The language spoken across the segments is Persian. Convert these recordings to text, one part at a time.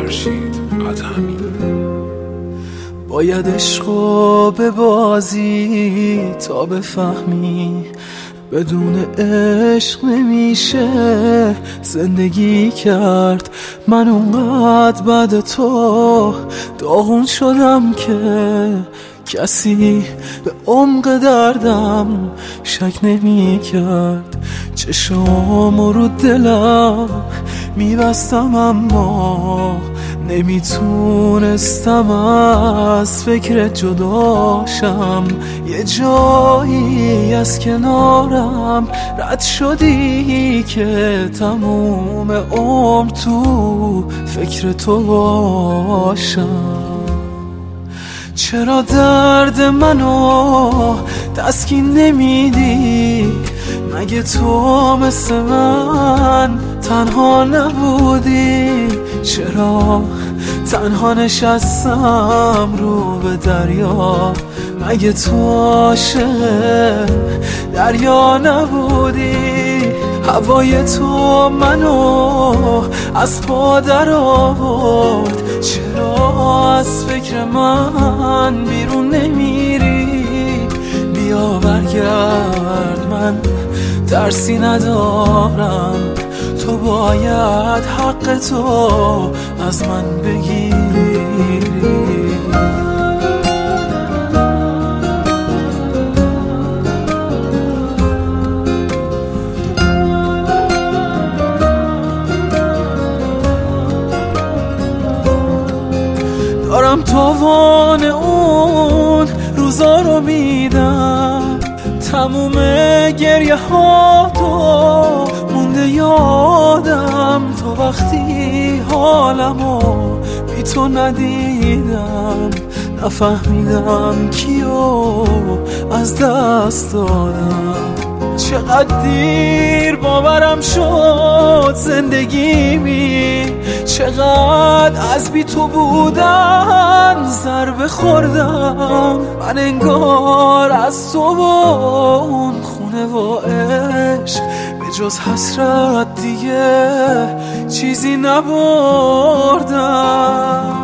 فرشید ادهمی. باید عشقو ببازی تا بفهمی بدون عشق نمیشه زندگی کرد. من اونقدر بعد تو داغون شدم که کسی به عمق دردم شک نمی کرد. چشامو رو دلم میبستم اما نمیتونستم از فکرت جداشم. یه جایی از کنارم رد شدی که تموم عمر تو فکر تو باشم. چرا درد منو تسکین نمیدی؟ مگه تو مثل من تنها نبودی؟ چرا تنها نشستم رو به دریا؟ مگه تو عاشق دریا نبودی؟ هوای تو منو از پا در آورد. چرا از فکر من بیرون نمیری؟ بیا برگرد، من ترسی ندارم. تو باید حق تو از من بگیری. دارم تاوان اون روزا رو میدم، تموم گریه ها تو مونده یادم. تو وقتی حالمو بی تو ندیدم، نفهمیدم کیو از دست دادم. چقدر دیر باورم شد زندگیمی، چقدر از بی تو بودن ضربه خوردم. من انگار از تو و اون خونه و عشق به جز حسرت دیگه چیزی نبردم.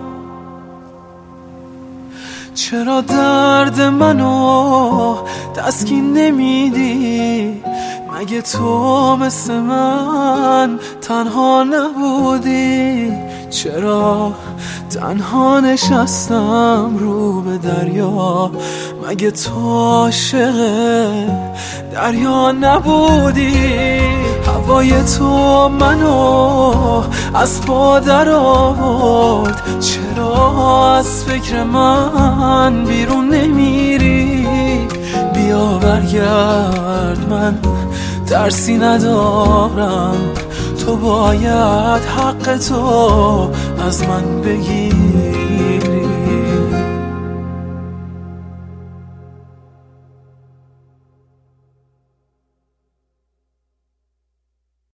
چرا درد منو تسکین نمیدی؟ مگه تو مثل من تنها نبودی؟ چرا تنها نشستم رو به دریا؟ مگه تو عاشق دریا نبودی؟ هوای تو منو از پا در آورد. چرا از فکر من بیرون نمیری؟ بیا برگرد، من ترسی ندارم. تو باید حق تو از من بگیری.